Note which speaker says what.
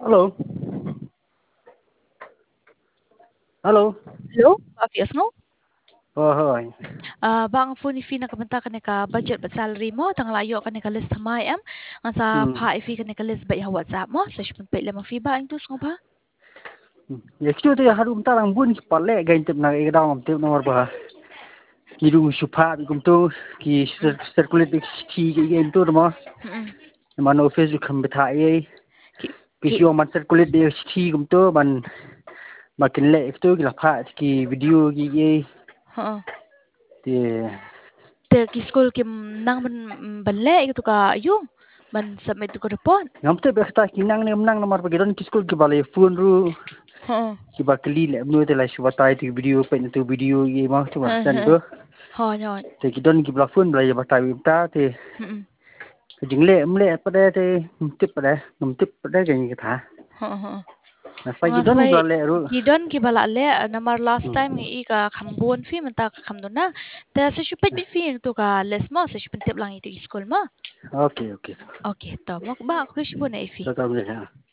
Speaker 1: Halo. Halo.
Speaker 2: Hello, Fias mo?
Speaker 1: Oh, hoi.
Speaker 2: Bang phone fi na kabanta ka ka budget ba salary mo tang layo ka ka list thamai am ang sa
Speaker 1: Hmm.
Speaker 2: pa fi ka list ba ya WhatsApp mo sa shpun pe lemang fi ba ang tus ngo ba?
Speaker 1: Ya kitu tu harum tarang bun palle gain tip na igdang tip nomor ba. Kidu supa bikum tu ki
Speaker 2: Mm.
Speaker 1: circulate ki game tu mo.
Speaker 2: Mm.
Speaker 1: Man office kham betha ye.
Speaker 2: Ki
Speaker 1: Ki
Speaker 2: ki
Speaker 1: sio man circulate de ki gum tu man makin le tu ki la pha ki video ki ye.
Speaker 2: ha
Speaker 1: Ti
Speaker 2: te ki school ki nang ban le itu ka ayu ban submit ko report.
Speaker 1: ngam te bekta ki nang nomor ba gidon ki school ki bale phone ru
Speaker 2: Ha
Speaker 1: ki ba kli le nu te la shwa tai ti video pe tu video ye ma tu ba
Speaker 2: ha
Speaker 1: sen
Speaker 2: ha
Speaker 1: tu.
Speaker 2: ha ha.
Speaker 1: Te gidon ki bla phone bla ye ba tai ta te
Speaker 2: Mm.
Speaker 1: jing le pa de te ngum tip pa de cái tha
Speaker 2: Ha ha.
Speaker 1: na fa gi
Speaker 2: Nga
Speaker 1: don
Speaker 2: sai
Speaker 1: ga le ru
Speaker 2: gidon ki bala le namar last time ngi ka khambon fi man ta khamdo na ta sa shupet bi fi to ka les mo sa shupet tip lang itu school mo.
Speaker 1: okay okay
Speaker 2: Okay, to mo ba ko shibon na ifi.
Speaker 1: ta ta